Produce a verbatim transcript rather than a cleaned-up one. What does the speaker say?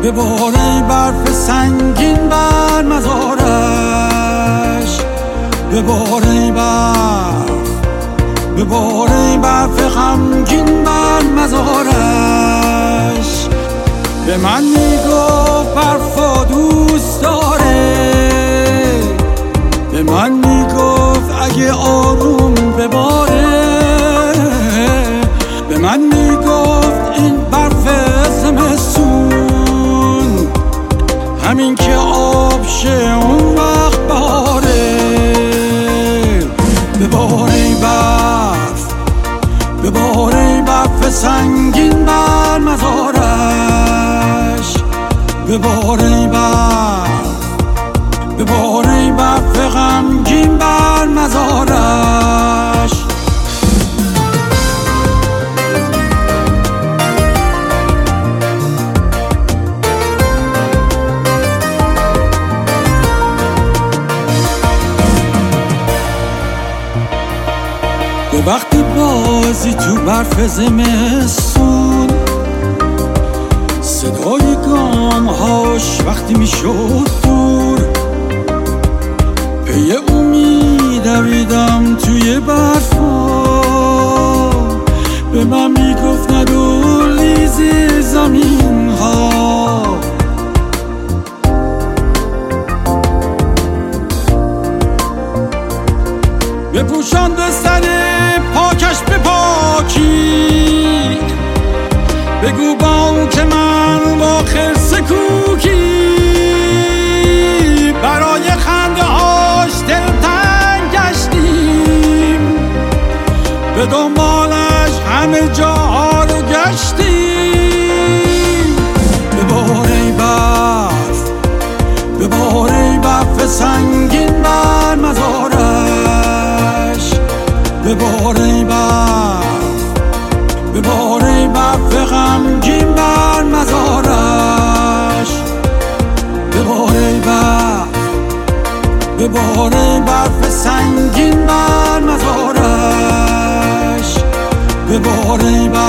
بباره برف سنگین بر مزارش، بباره برف بباره برف غمگین بر مزارش. به من میگفت برفا دوست داره، به من میگفت اگه آروم بباره، به من میگفت این برف زمستون همین که آب شه اون وقت بهاره. بباره برف بباره برف سنگین بر مزارش، بباره برف بباره برف غمگین بر مزارش. به وقت بازی تو برف زمستون، صدای گامهاش وقتی میشد دور، پی اون میدویدم توی برفا، به من میگفت ندور لیز زمین ها. بپوشاند سر پاکش به پاکی، بگو با اون که من با خرس کوکی برای خنده هاش دلتنگ گشتیم، به دنبالش همه جاها رو گشتیم. بباره برف بباره برف سنگین بر مزارش، بباره برف بباره برف غمگین بر مزارش، بباره برف بباره برف سنگین بر مزارش، بباره برف